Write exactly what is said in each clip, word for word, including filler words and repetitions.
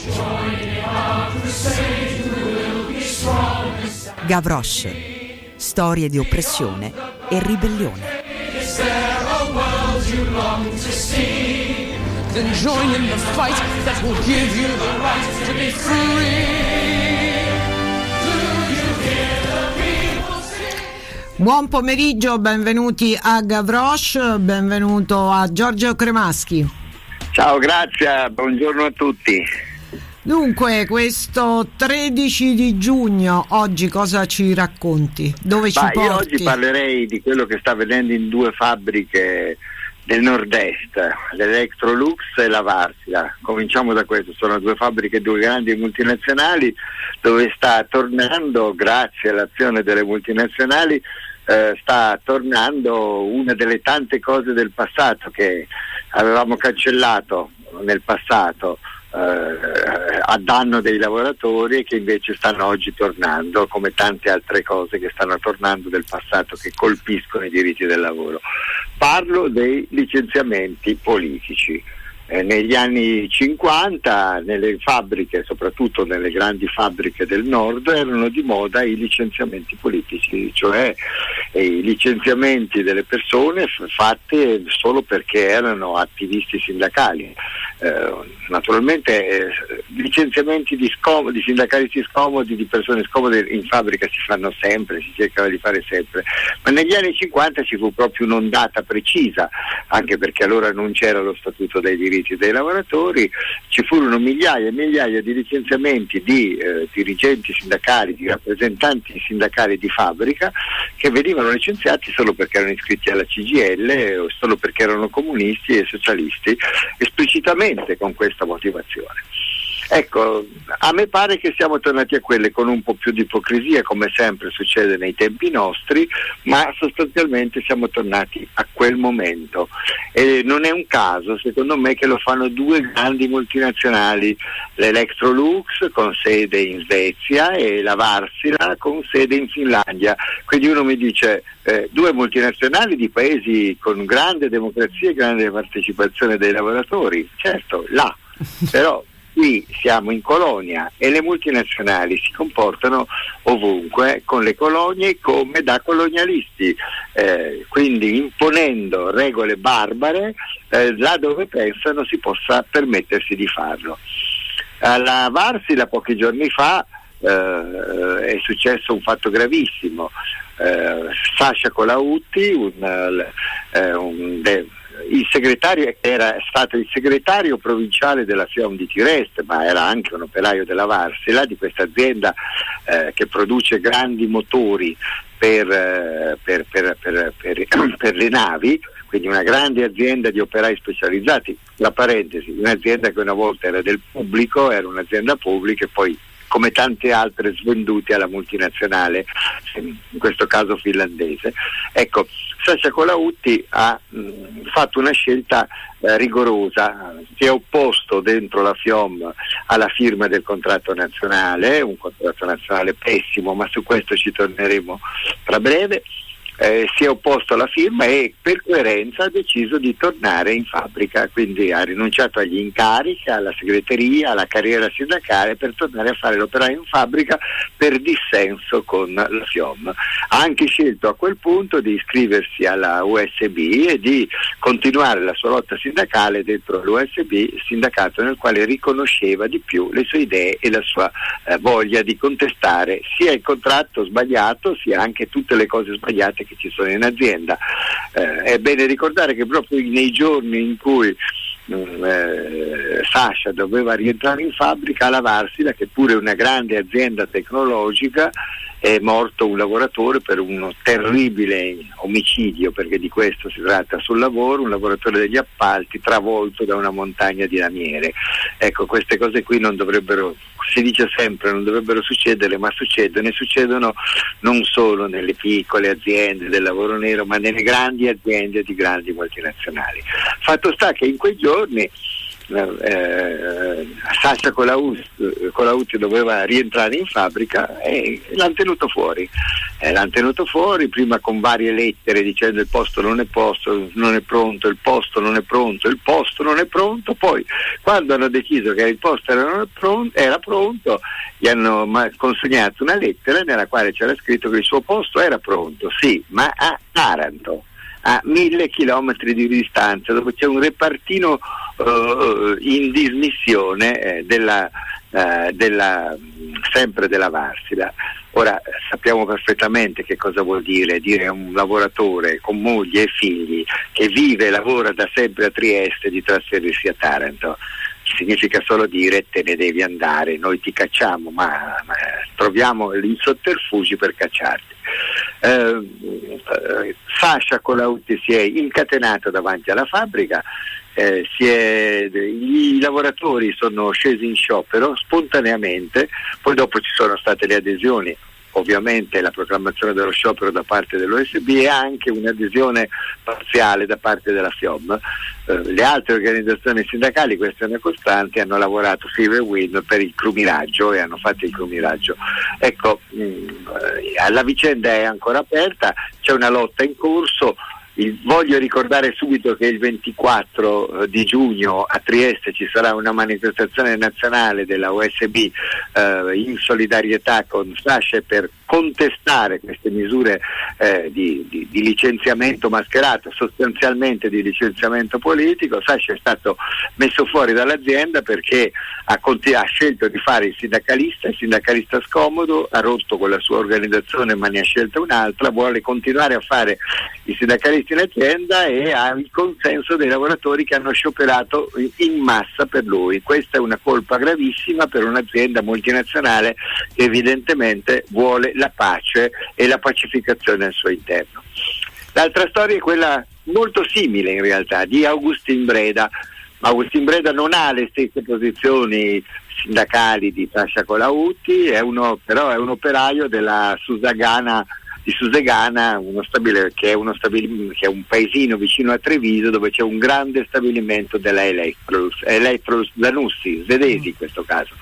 Gavroche, storie di oppressione e ribellione. Buon pomeriggio, benvenuti a Gavroche, benvenuto a Giorgio Cremaschi. Ciao, grazie, buongiorno a tutti. Dunque, questo tredici di giugno, oggi cosa ci racconti? Dove ci Bah, porti? Io oggi parlerei di quello che sta avvenendo in due fabbriche del nord-est, l'Electrolux e la Varsila. Cominciamo da questo, sono due fabbriche, due grandi multinazionali, dove sta tornando, grazie all'azione delle multinazionali, eh, sta tornando una delle tante cose del passato che avevamo cancellato nel passato, Eh, a danno dei lavoratori, e che invece stanno oggi tornando, come tante altre cose che stanno tornando del passato che colpiscono i diritti del lavoro. Parlo dei licenziamenti politici. Eh, negli anni cinquanta nelle fabbriche, soprattutto nelle grandi fabbriche del nord, erano di moda i licenziamenti politici, cioè eh, i licenziamenti delle persone f- fatte solo perché erano attivisti sindacali. Eh, naturalmente eh, licenziamenti di, scom- di sindacalisti scomodi, di persone scomode in fabbrica si fanno sempre, si cercava di fare sempre, ma negli anni cinquanta ci fu proprio un'ondata precisa, anche perché allora non c'era lo statuto dei diritti dei lavoratori, ci furono migliaia e migliaia di licenziamenti di eh, dirigenti sindacali, di rappresentanti sindacali di fabbrica, che venivano licenziati solo perché erano iscritti alla C G I L o solo perché erano comunisti e socialisti, esplicitamente con questa motivazione. Ecco, a me pare che siamo tornati a quelle con un po' più di ipocrisia, come sempre succede nei tempi nostri, ma sostanzialmente siamo tornati a quel momento. E non è un caso, secondo me, che lo fanno due grandi multinazionali, l'Electrolux con sede in Svezia e la Varsila con sede in Finlandia. Quindi uno mi dice, eh, due multinazionali di paesi con grande democrazia e grande partecipazione dei lavoratori, certo, là, però qui siamo in colonia e le multinazionali si comportano ovunque con le colonie come da colonialisti, eh, quindi imponendo regole barbare eh, là dove pensano si possa permettersi di farlo. Alla Varsila pochi giorni fa eh, è successo un fatto gravissimo. eh, Sasha Colautti, un, eh, un de- il segretario, era stato il segretario provinciale della FIOM di Trieste, ma era anche un operaio della Varsila, di questa azienda eh, che produce grandi motori per, eh, per, per, per, per, per le navi, quindi una grande azienda di operai specializzati. La parentesi, un'azienda che una volta era del pubblico, era un'azienda pubblica e poi, come tante altre, svendute alla multinazionale, in questo caso finlandese. Ecco, Sasha Colautti ha mh, fatto una scelta eh, rigorosa, si è opposto dentro la FIOM alla firma del contratto nazionale, un contratto nazionale pessimo, ma su questo ci torneremo tra breve. Eh, si è opposto alla firma e per coerenza ha deciso di tornare in fabbrica, quindi ha rinunciato agli incarichi, alla segreteria, alla carriera sindacale, per tornare a fare l'operaio in fabbrica per dissenso con la FIOM. Ha anche scelto a quel punto di iscriversi alla U S B e di continuare la sua lotta sindacale dentro l'U S B, sindacato nel quale riconosceva di più le sue idee e la sua eh, voglia di contestare sia il contratto sbagliato sia anche tutte le cose sbagliate che ci sono in azienda. Eh, è bene ricordare che proprio nei giorni in cui mh, eh, Sasha doveva rientrare in fabbrica, alla Varsila, che pure è una grande azienda tecnologica, è morto un lavoratore per un terribile omicidio, perché di questo si tratta sul lavoro, un lavoratore degli appalti travolto da una montagna di lamiere. Ecco, queste cose qui non dovrebbero, si dice sempre, non dovrebbero succedere, ma succedono, e succedono non solo nelle piccole aziende del lavoro nero, ma nelle grandi aziende di grandi multinazionali. Fatto sta che in quei giorni eh, Sasha Colautti, Colautti doveva rientrare in fabbrica e l'hanno tenuto fuori. Eh, l'hanno tenuto fuori, prima con varie lettere dicendo il posto non è posto, non è pronto, il posto non è pronto, il posto non è pronto, poi quando hanno deciso che il posto era, non è pronto, era pronto, gli hanno consegnato una lettera nella quale c'era scritto che il suo posto era pronto, sì, ma a Taranto, a mille chilometri di distanza, dove c'è un repartino uh, in dismissione eh, della, uh, della sempre della Varsila. Ora sappiamo perfettamente che cosa vuol dire dire a un lavoratore con moglie e figli che vive e lavora da sempre a Trieste di trasferirsi a Taranto. Significa solo dire te ne devi andare, noi ti cacciamo, ma, ma troviamo i sotterfugi per cacciarti. Eh, eh, Sasha Colautti si è incatenata davanti alla fabbrica, eh, si è, i lavoratori sono scesi in sciopero spontaneamente, poi dopo ci sono state le adesioni, ovviamente la proclamazione dello sciopero da parte dell'O S B e anche un'adesione parziale da parte della FIOM. Eh, le altre organizzazioni sindacali, questione costante, hanno lavorato Five e Win per il crumiraggio e hanno fatto il crumiraggio. Ecco, mh, eh, la vicenda è ancora aperta, c'è una lotta in corso. Il, voglio ricordare subito che il ventiquattro di giugno a Trieste ci sarà una manifestazione nazionale della O S B eh, in solidarietà con Sasha per contestare queste misure eh, di, di, di licenziamento mascherato, sostanzialmente di licenziamento politico. Sasha è stato messo fuori dall'azienda perché ha, conti- ha scelto di fare il sindacalista, il sindacalista scomodo, ha rotto con la sua organizzazione ma ne ha scelta un'altra, vuole continuare a fare il sindacalista in azienda e ha il consenso dei lavoratori che hanno scioperato in massa per lui. Questa è una colpa gravissima per un'azienda multinazionale che evidentemente vuole la pace e la pacificazione al suo interno. L'altra storia è quella molto simile in realtà di Augustin Breda. Augustin Breda non ha le stesse posizioni sindacali di Sasha Colautti, è uno, però è un operaio della Susegana di Susegana, uno stabile, che, è uno stabilimento, che è un paesino vicino a Treviso dove c'è un grande stabilimento della Electrolux, Electrolux Zanussi, svedesi in questo caso.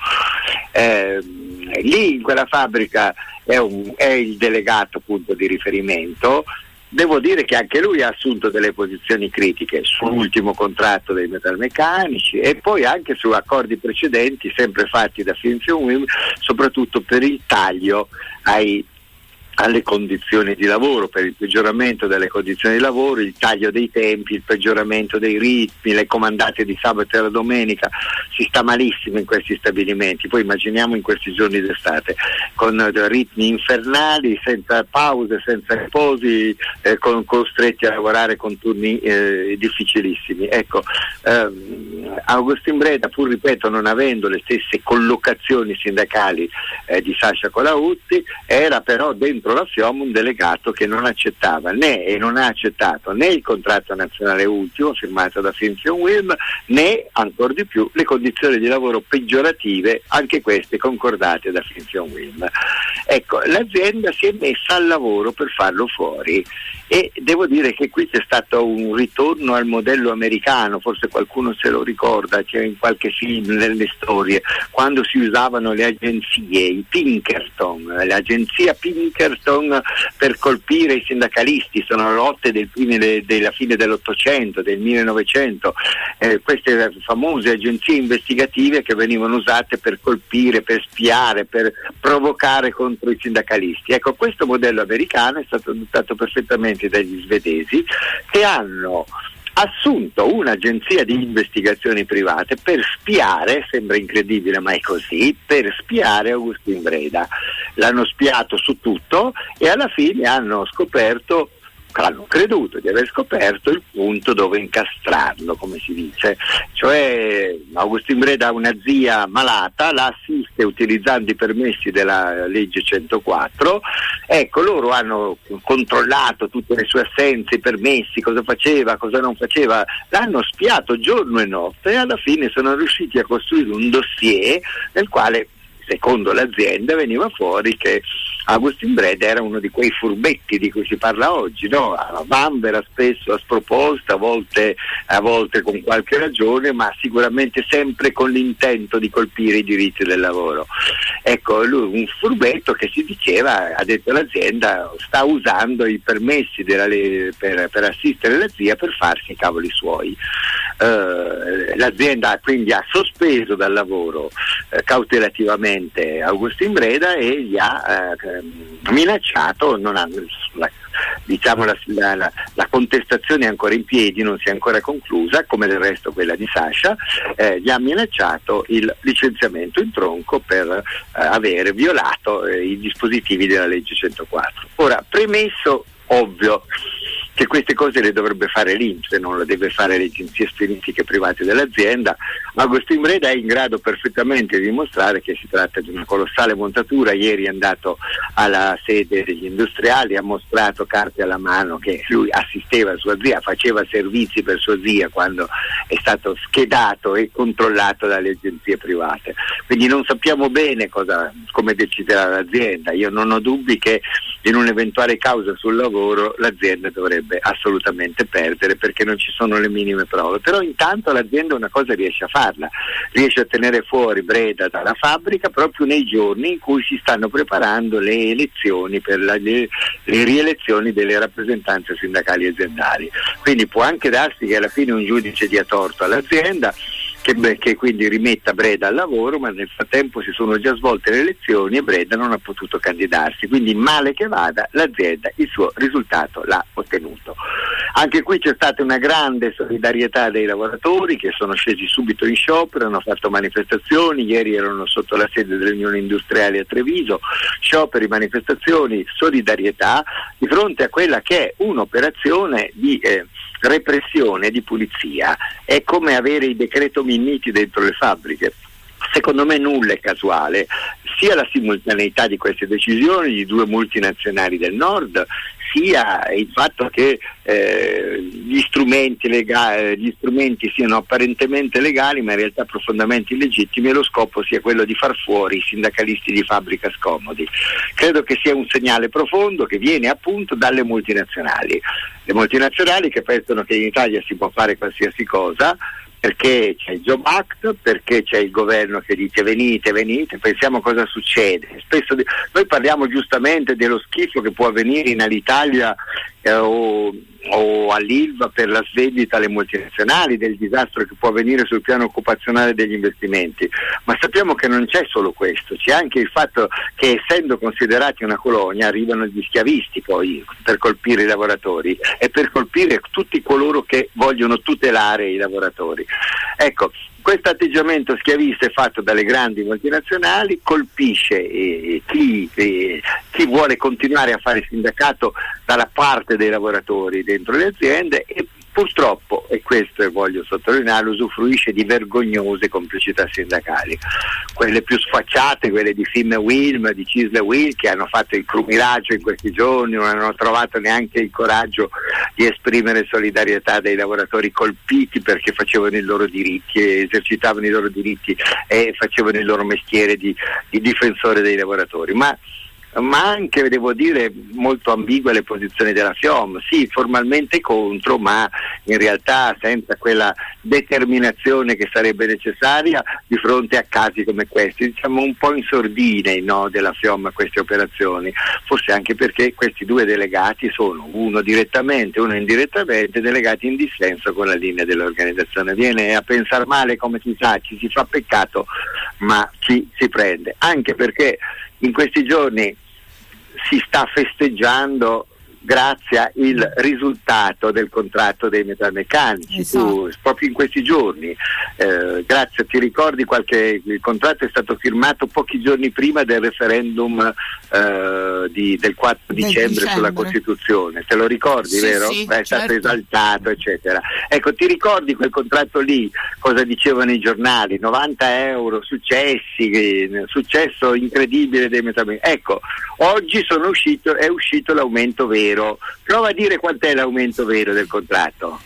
Eh, lì in quella fabbrica è, un, è il delegato appunto di riferimento. Devo dire che anche lui ha assunto delle posizioni critiche sull'ultimo contratto dei metalmeccanici e poi anche su accordi precedenti sempre fatti da Finzion Wim, soprattutto per il taglio ai alle condizioni di lavoro, per il peggioramento delle condizioni di lavoro, il taglio dei tempi, il peggioramento dei ritmi, le comandate di sabato e la domenica. Si sta malissimo in questi stabilimenti, poi immaginiamo in questi giorni d'estate con ritmi infernali, senza pause, senza riposi, eh, con, costretti a lavorare con turni eh, difficilissimi. Ecco, ehm, Augustin Breda, pur ripeto non avendo le stesse collocazioni sindacali eh, di Sasha Colautti, era però dentro la FIOM un delegato che non accettava né e non ha accettato né il contratto nazionale ultimo firmato da Finzion Wim né ancora di più le condizioni di lavoro peggiorative, anche queste concordate da Finzion Wim. Ecco, l'azienda si è messa al lavoro per farlo fuori e devo dire che qui c'è stato un ritorno al modello americano, forse qualcuno se lo ricorda, c'è in qualche film nelle storie, quando si usavano le agenzie, i Pinkerton, l'agenzia Pinkerton per colpire i sindacalisti, sono lotte del primi de, della fine dell'Ottocento, del millenovecento, eh, queste famose agenzie investigative che venivano usate per colpire, per spiare, per provocare contro i sindacalisti. Ecco, questo modello americano è stato adottato perfettamente dagli svedesi che hanno assunto un'agenzia di investigazioni private per spiare, sembra incredibile ma è così, per spiare Augustin Breda. L'hanno spiato su tutto e alla fine hanno scoperto, hanno creduto di aver scoperto il punto dove incastrarlo, come si dice, cioè Augustin Breda ha una zia malata, la assiste utilizzando i permessi della legge centoquattro. Ecco, loro hanno controllato tutte le sue assenze, i permessi, cosa faceva, cosa non faceva, l'hanno spiato giorno e notte e alla fine sono riusciti a costruire un dossier nel quale, secondo l'azienda, veniva fuori che Agustin Breda era uno di quei furbetti di cui si parla oggi, no? A vanvera, spesso a sproposta, a volte, a volte con qualche ragione, ma sicuramente sempre con l'intento di colpire i diritti del lavoro. Ecco, lui un furbetto che si diceva, ha detto l'azienda sta usando i permessi della, per, per assistere la zia per farsi i cavoli suoi. Uh, l'azienda quindi ha sospeso dal lavoro uh, cautelativamente Agustin Breda e gli ha uh, minacciato, non ha, la, diciamo la, la, la contestazione è ancora in piedi, non si è ancora conclusa, come del resto quella di Sasha, eh, gli ha minacciato il licenziamento in tronco per uh, aver violato uh, i dispositivi della legge centoquattro. Ora, premesso ovvio che queste cose le dovrebbe fare l'I N P S e non le deve fare le agenzie stilistiche private dell'azienda, Agustin Breda è in grado perfettamente di dimostrare che si tratta di una colossale montatura. Ieri è andato alla sede degli industriali, ha mostrato carte alla mano che lui assisteva sua zia, faceva servizi per sua zia quando è stato schedato e controllato dalle agenzie private. Quindi non sappiamo bene cosa, come deciderà l'azienda. Io non ho dubbi che in un'eventuale causa sul lavoro l'azienda dovrebbe assolutamente perdere perché non ci sono le minime prove, però intanto l'azienda una cosa riesce a farla, riesce a tenere fuori Breda dalla fabbrica proprio nei giorni in cui si stanno preparando le elezioni per la, le, le rielezioni delle rappresentanze sindacali aziendali. Quindi può anche darsi che alla fine un giudice dia torto all'azienda, Che, che quindi rimetta Breda al lavoro, ma nel frattempo si sono già svolte le elezioni e Breda non ha potuto candidarsi, quindi male che vada l'azienda il suo risultato l'ha ottenuto. Anche qui c'è stata una grande solidarietà dei lavoratori che sono scesi subito in sciopero, hanno fatto manifestazioni, ieri erano sotto la sede dell'Unione Industriale a Treviso, scioperi, manifestazioni, solidarietà di fronte a quella che è un'operazione di eh, repressione, di pulizia. È come avere i decreto Minniti dentro le fabbriche. Secondo me nulla è casuale, sia la simultaneità di queste decisioni di due multinazionali del nord, sia il fatto che eh, gli strumenti legali, gli strumenti siano apparentemente legali ma in realtà profondamente illegittimi e lo scopo sia quello di far fuori i sindacalisti di fabbrica scomodi. Credo che sia un segnale profondo che viene appunto dalle multinazionali. Le multinazionali che pensano che in Italia si può fare qualsiasi cosa, perché c'è il Job Act, perché c'è il governo che dice venite, venite, pensiamo cosa succede. Spesso di... noi parliamo giustamente dello schifo che può avvenire in Alitalia eh, o, o all'Ilva per la svendita alle multinazionali, del disastro che può avvenire sul piano occupazionale degli investimenti, ma sappiamo che non c'è solo questo, c'è anche il fatto che essendo considerati una colonia arrivano gli schiavisti poi per colpire i lavoratori e per colpire tutti coloro che vogliono tutelare i lavoratori. Ecco, questo atteggiamento schiavista è fatto dalle grandi multinazionali, colpisce eh, chi, eh, chi vuole continuare a fare sindacato dalla parte dei lavoratori dentro le aziende e purtroppo, e questo voglio sottolinearlo, usufruisce di vergognose complicità sindacali, quelle più sfacciate, quelle di Fim e Wilm, di Cisle Will, che hanno fatto il crumiraggio in questi giorni, non hanno trovato neanche il coraggio di esprimere solidarietà dei lavoratori colpiti perché facevano i loro diritti, esercitavano i loro diritti e facevano il loro mestiere di, di difensore dei lavoratori. Ma ma anche, devo dire, molto ambigue le posizioni della FIOM, sì, formalmente contro, ma in realtà senza quella determinazione che sarebbe necessaria di fronte a casi come questi, diciamo un po' in sordine i no della FIOM a queste operazioni, forse anche perché questi due delegati sono, uno direttamente, uno indirettamente, delegati in dissenso con la linea dell'organizzazione. Viene a pensare male, come si sa, ci si fa peccato, ma ci si prende, anche perché in questi giorni si sta festeggiando grazie al risultato del contratto dei metalmeccanici. Esatto. Tu, proprio in questi giorni, eh, grazie, ti ricordi qualche, il contratto è stato firmato pochi giorni prima del referendum eh, di, del quattro dicembre, dicembre sulla Costituzione, te lo ricordi, sì, vero? Sì, è stato certo. esaltato, eccetera. Ecco, ti ricordi quel contratto lì, cosa dicevano i giornali? novanta euro, successi, successo incredibile dei metalmeccanici. Ecco, oggi sono uscito, è uscito l'aumento vero. Prova a dire quant'è l'aumento vero del contratto.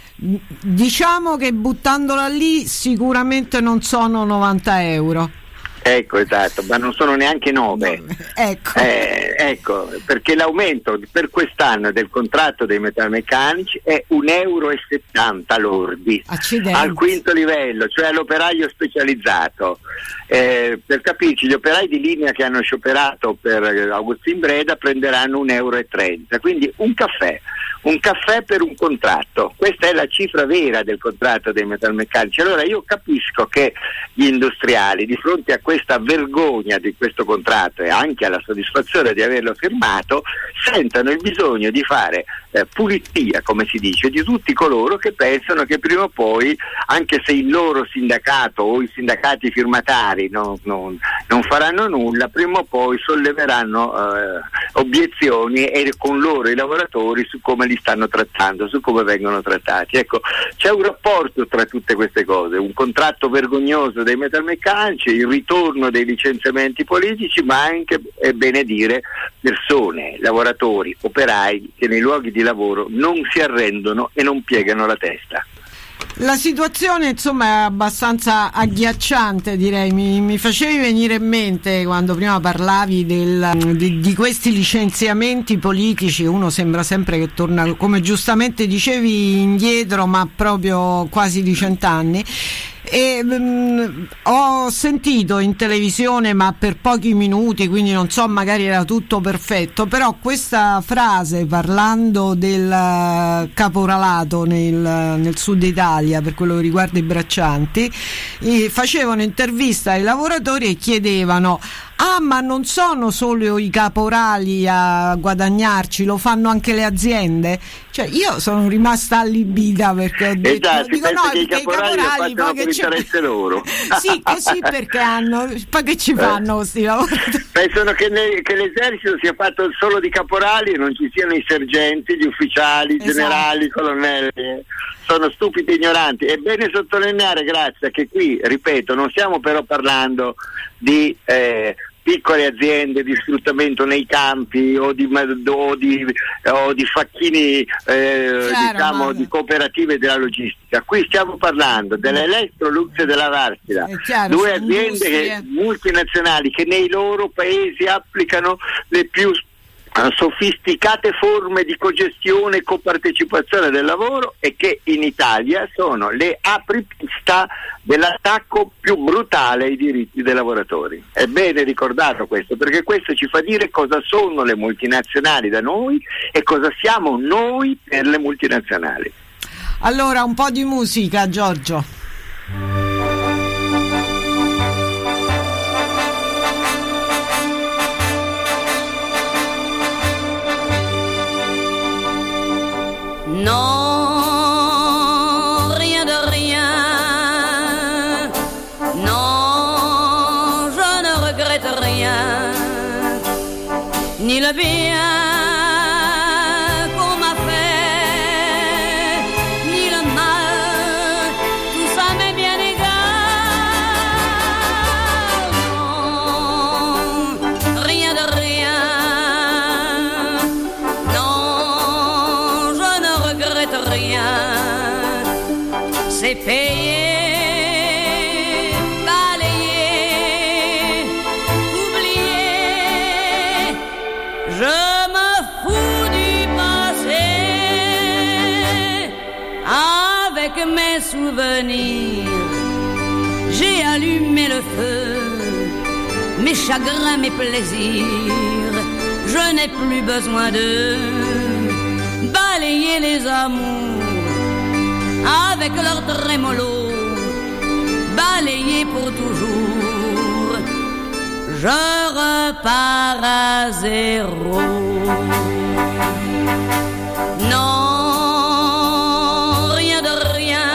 Diciamo che buttandola lì sicuramente non sono novanta euro. Ecco, esatto, ma non sono neanche nove. Ecco. Eh, ecco, perché l'aumento per quest'anno del contratto dei metalmeccanici è un euro e settanta lordi. Accidenti. Al quinto livello, cioè all'operaio specializzato. Eh, per capirci, gli operai di linea che hanno scioperato per Augustin Breda prenderanno un euro e trenta, quindi un caffè. Un caffè per un contratto, questa è la cifra vera del contratto dei metalmeccanici. Allora io capisco che gli industriali, di fronte a questa vergogna di questo contratto e anche alla soddisfazione di averlo firmato, sentano il bisogno di fare eh, pulizia, come si dice, di tutti coloro che pensano che prima o poi, anche se il loro sindacato o i sindacati firmatari non, non, non faranno nulla, prima o poi solleveranno eh, obiezioni e con loro i lavoratori su come li stanno trattando, su come vengono trattati. Ecco, c'è un rapporto tra tutte queste cose, un contratto vergognoso dei metalmeccanici, il ritorno dei licenziamenti politici, ma anche, è bene dire, persone, lavoratori, operai che nei luoghi di lavoro non si arrendono e non piegano la testa. La situazione insomma è abbastanza agghiacciante, direi. Mi, mi facevi venire in mente quando prima parlavi del, di, di questi licenziamenti politici. Uno sembra sempre che torna, come giustamente dicevi, indietro, ma proprio quasi di cent'anni. E, um, ho sentito in televisione, ma per pochi minuti, quindi non so, magari era tutto perfetto, però questa frase, parlando del caporalato nel, nel sud Italia per quello che riguarda i braccianti, eh, facevano intervista ai lavoratori e chiedevano: ah, ma non sono solo i caporali a guadagnarci, lo fanno anche le aziende? Cioè, io sono rimasta allibita perché ho detto, esatto, dico no, che i caporali, i caporali poi che interesse loro. Sì, così, perché hanno, poi che ci fanno questi eh. lavoratori? Pensano che, ne, che l'esercito sia fatto solo di caporali e non ci siano i sergenti, gli ufficiali, esatto, generali, colonnelli. Sono stupidi e ignoranti. È bene sottolineare, grazie, che qui, ripeto, non stiamo però parlando di eh, piccole aziende di sfruttamento nei campi o di, o di, o di facchini eh, Chiaro, diciamo madre. di cooperative della logistica. Qui stiamo parlando dell'Electrolux e della Wärtsilä, chiaro, due aziende che, multinazionali che nei loro paesi applicano le più sofisticate forme di cogestione e copartecipazione del lavoro e che in Italia sono le apripista dell'attacco più brutale ai diritti dei lavoratori. È bene ricordato questo, perché questo ci fa dire cosa sono le multinazionali da noi e cosa siamo noi per le multinazionali. Allora, un po' di musica, Giorgio. Non, rien de rien. Non, je ne regrette rien. Ni le bien qu'on m'a fait, ni le mal, tout ça m'est bien égal. Non, rien de rien. Rien, c'est payé, balayé, oublié. Je me fous du passé, avec mes souvenirs. J'ai allumé le feu, mes chagrins, mes plaisirs. Je n'ai plus besoin de balayer les amours avec leur trémolo, balayer pour toujours. Je repars à zéro. Non, rien de rien.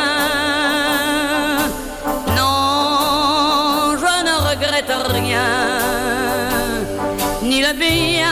Non, je ne regrette rien, ni le bien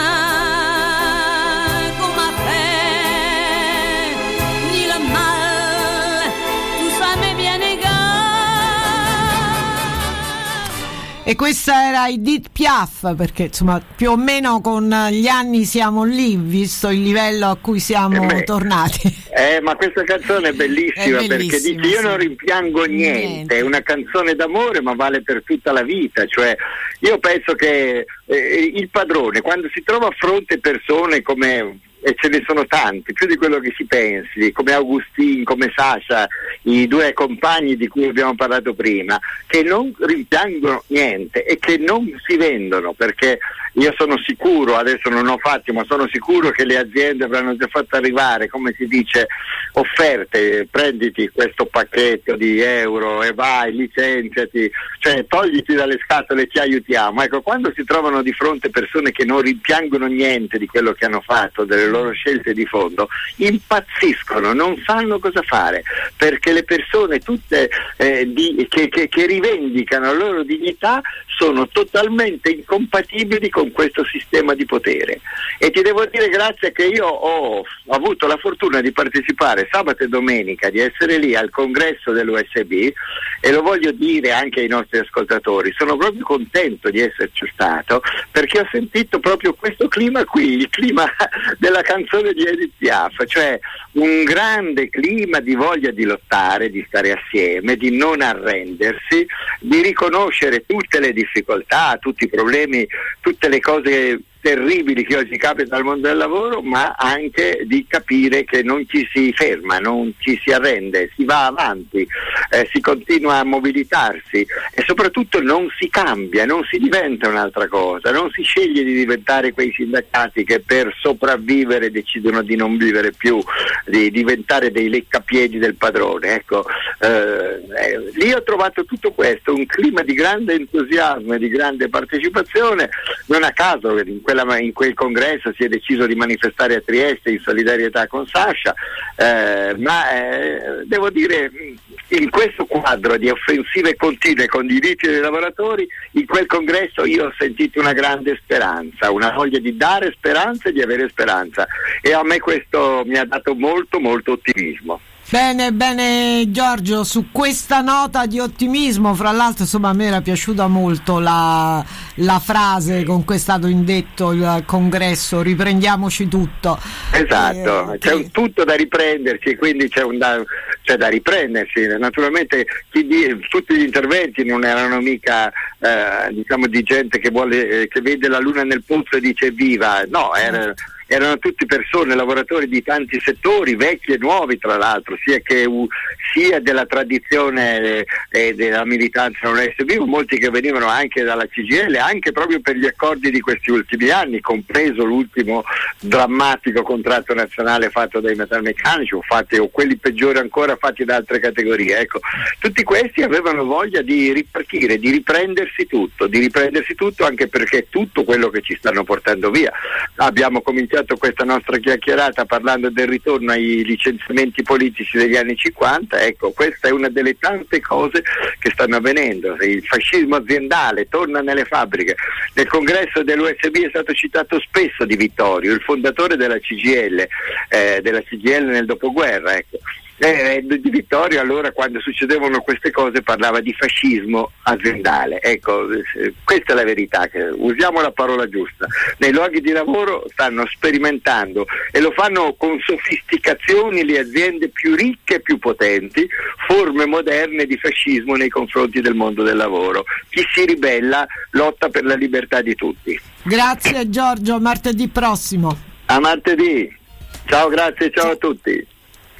E questa era Edith Piaf, perché insomma più o meno con gli anni siamo lì, visto il livello a cui siamo eh beh, tornati. Eh, ma questa canzone è bellissima, è bellissima perché dice io sì. non rimpiango niente, niente, è una canzone d'amore ma vale per tutta la vita, cioè io penso che eh, il padrone quando si trova a fronte persone come, e ce ne sono tanti, più di quello che si pensi, come Augustin, come Sasha, i due compagni di cui abbiamo parlato prima, che non rimpiangono niente e che non si vendono, perché io sono sicuro, adesso non ho fatti, ma sono sicuro che le aziende avranno già fatto arrivare, come si dice, offerte, prenditi questo pacchetto di euro e vai, licenziati, cioè togliti dalle scatole, ti aiutiamo. Ecco, quando si trovano di fronte persone che non rimpiangono niente di quello che hanno fatto, delle loro scelte di fondo, impazziscono, non sanno cosa fare, perché le persone tutte eh, di, che, che, che rivendicano la loro dignità sono totalmente incompatibili con questo sistema di potere. E ti devo dire grazie che io ho avuto la fortuna di partecipare sabato e domenica, di essere lì al congresso dell'U S B, e lo voglio dire anche ai nostri ascoltatori, sono proprio contento di esserci stato, perché ho sentito proprio questo clima qui, il clima della canzone di Edith Piaf, cioè un grande clima di voglia di lottare, di stare assieme, di non arrendersi, di riconoscere tutte le difficoltà, tutti i problemi, tutte le cose terribili che oggi capitano al mondo del lavoro, ma anche di capire che non ci si ferma, non ci si arrende, si va avanti, eh, si continua a mobilitarsi e soprattutto non si cambia, non si diventa un'altra cosa, non si sceglie di diventare quei sindacati che per sopravvivere decidono di non vivere più, di diventare dei leccapiedi del padrone. Ecco, eh, eh, lì ho trovato tutto questo, un clima di grande entusiasmo e di grande partecipazione, non a caso che in quella, in quel congresso si è deciso di manifestare a Trieste in solidarietà con Sasha, eh, ma eh, devo dire, in questo quadro di offensive continue con i diritti dei lavoratori, in quel congresso io ho sentito una grande speranza, una voglia di dare speranza e di avere speranza, e a me questo mi ha dato molto molto ottimismo. Bene, bene Giorgio, su questa nota di ottimismo, fra l'altro insomma a me era piaciuta molto la, la frase con cui è stato indetto il congresso, riprendiamoci tutto. Esatto, eh, c'è un tutto da riprendersi, quindi c'è un da, c'è da riprendersi, naturalmente chi di, tutti gli interventi non erano mica eh, diciamo di gente che vuole eh, che vede la luna nel pozzo e dice viva, no, era erano tutti persone, lavoratori di tanti settori, vecchi e nuovi tra l'altro, sia che uh, sia della tradizione e eh, della militanza non S B, molti che venivano anche dalla C G I L, anche proprio per gli accordi di questi ultimi anni, compreso l'ultimo drammatico contratto nazionale fatto dai metalmeccanici o, fatti, o quelli peggiori ancora fatti da altre categorie. Ecco, tutti questi avevano voglia di ripartire, di riprendersi tutto, di riprendersi tutto anche perché tutto quello che ci stanno portando via. Abbiamo cominciato questa nostra chiacchierata parlando del ritorno ai licenziamenti politici degli anni cinquanta, ecco, questa è una delle tante cose che stanno avvenendo. Il fascismo aziendale torna nelle fabbriche. Nel congresso dell'U S B è stato citato spesso Di Vittorio, il fondatore della C G I L, eh, della C G I L nel dopoguerra, ecco. Eh, Di Vittorio allora, quando succedevano queste cose, parlava di fascismo aziendale. Ecco, eh, questa è la verità, che usiamo la parola giusta. Nei luoghi di lavoro stanno sperimentando e lo fanno con sofisticazioni le aziende più ricche e più potenti, forme moderne di fascismo nei confronti del mondo del lavoro. Chi si ribella lotta per la libertà di tutti. Grazie Giorgio, martedì prossimo. A martedì. Ciao, grazie, ciao a tutti.